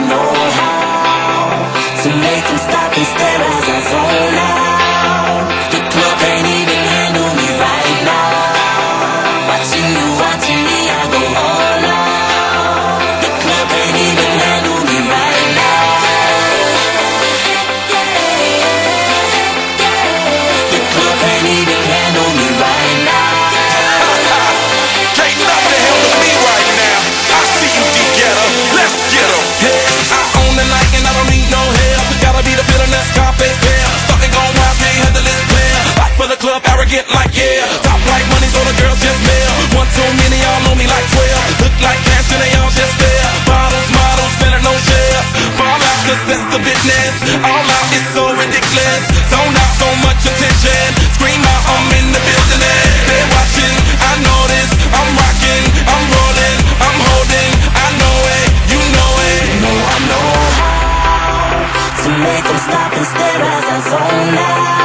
know how to make them stop and stare as I zone out. The club can't even handle me right now. Watching you, watching me, I go all out. The club can't even handle me right now. The club can't even handle me right now. Can't nothing handle me right now. I see you together. Let's get 'em. Yeah, I own the night and I don't need no help. Gotta be the bitterness, Scarface pair. Starting going wild, can't handle this player. Back for the club, arrogant like yeah. Top like money, so the girls just mail. One too many, y'all know me like 12. Look like cash and they all just there. Bottles, models, spending no shares. Fall out, cause that's the business. All out is so ridiculous. Zone out, so much attention. Scream out, I'm in the business. They're watching, I know this. I'm rocking, I'm rolling, I'm holding. I know it, you know it. I know how to make them stop and stare as I zone out.